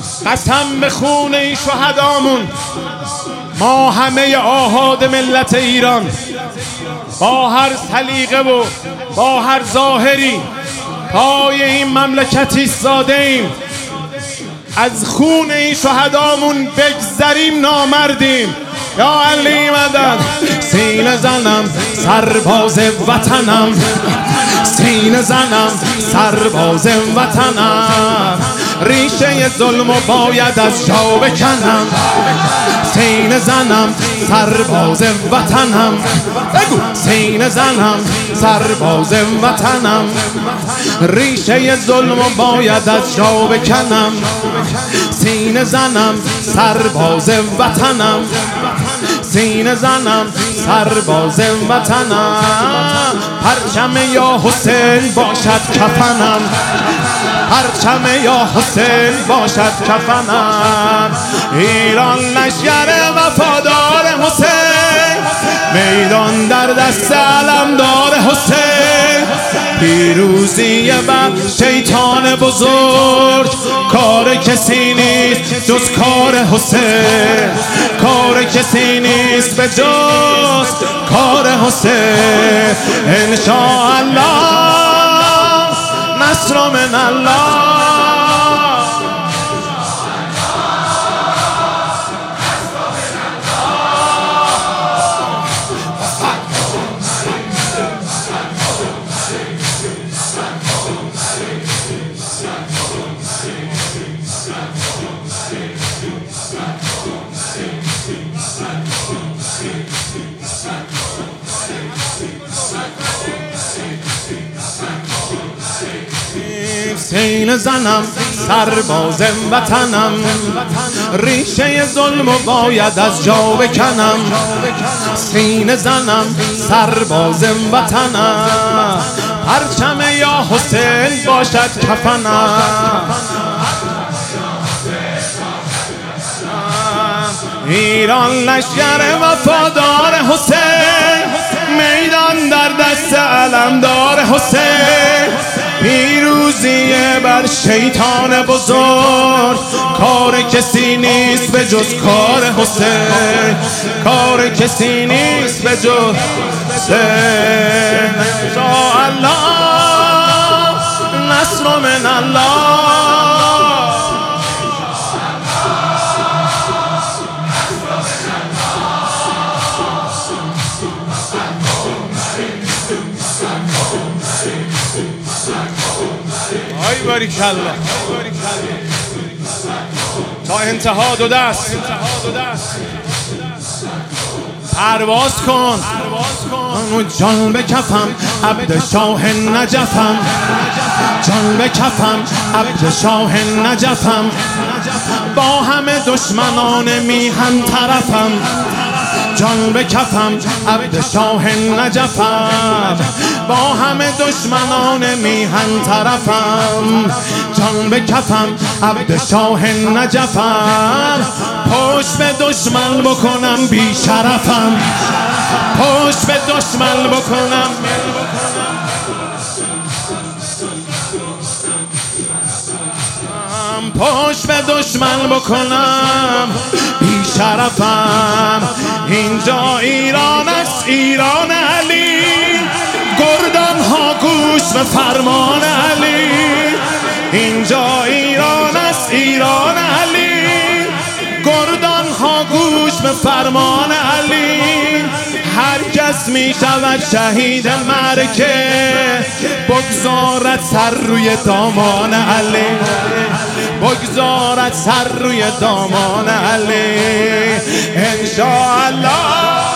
قسم به خون این شهدامون، ما همه آحاد ملت ایران با هر سلیقه و با هر ظاهری پای این مملکت ایستاده ایم. از خون این شهدامون بگذریم نامردیم. یا علی مدد. سینه زنم سرباز وطنم، سینه زنم سرباز وطنم، ریشه ظلم و باید از جا بکنم. سینه زنم سرباز وطنم، بگو سینه زنم سرباز وطنم، ریشه ظلم و باید از جا بکنم. سینه زنم سرباز وطنم، سینه زنم سرباز وطنم، پرچم یا حسین باشد کفنم، پرچم یا حسین باشد کفنم. ایران لشکر وفادار حسین، میدان در دست علمدار حسین، پیروزی بر شیطان بزرگ، کار کسی نیست جز کار حسین، کار کسی نیست به جز کار حسین. انشاءالله نصر من الله. سینه زنم سرباز وطنم، ریشه ظلم و باید از جا بکنم. سینه زنم سرباز وطنم، پرچم یا حسین باشد کفنم. ایران لشکر وفادار حسین، میدان در دست علمدار حسین، پیروزی بر شیطان بزرگ، کار کسی نیست به جز کار حسین، کار کسی نیست به جز حسین. انشاءالله نصر من الله. آی باریکالله، تا انتها دو دست پرواز کن. جان به کفم عبد شاه نجفم، جان به کفم عبد شاه نجفم، با همه دشمنان میهن طرفم. جان به کفم عبد شاه نجفم، با همه دشمنان میهن طرفم. جان به کفم عبد شاه نجفم، پشت به دشمن بکنم بی شرفم، پشت به دشمن بکنم. پشت به دشمن بکنم بی شرفم. اینجا ایران است، ایران علی، گردان ها گوش به فرمان علی. اینجا ایران است، ایران علی، گردان ها گوش به فرمان علی. هر کس می شود شهید معرکه، بگذارد سر روی دامان علی، بگذارد سر روی دامان علی. انشاءالله